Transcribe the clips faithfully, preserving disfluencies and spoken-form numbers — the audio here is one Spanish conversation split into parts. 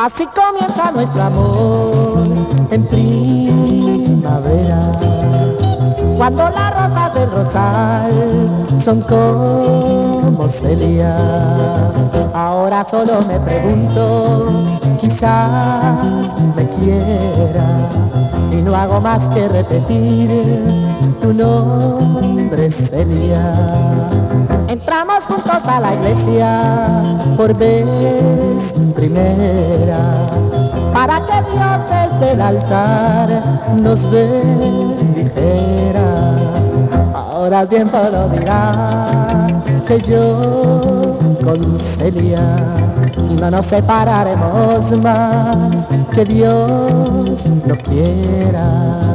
Así comienza nuestro amor en primavera, cuando las rosas del rosal son como Celia. Ahora solo me pregunto, quizás me quiera, y no hago más que repetir tu nombre, Celia. Entramos juntos a la iglesia por vez primera, para que Dios desde el altar nos bendijera. Ahora el tiempo lo dirá, que yo con Celia no nos separaremos más, que Dios no quiera.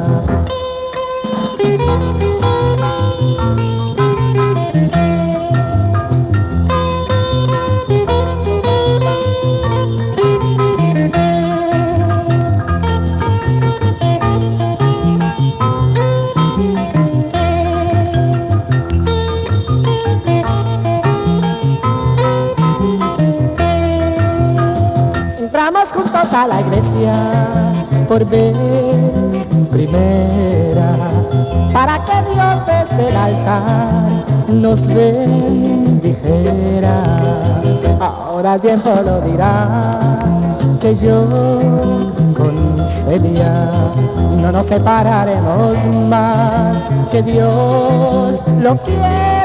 Entramos juntos a la iglesia por vez primera, para que Dios desde el altar nos bendijera. Ahora el tiempo lo dirá, que yo con Celia no nos separaremos más, que Dios lo quiera.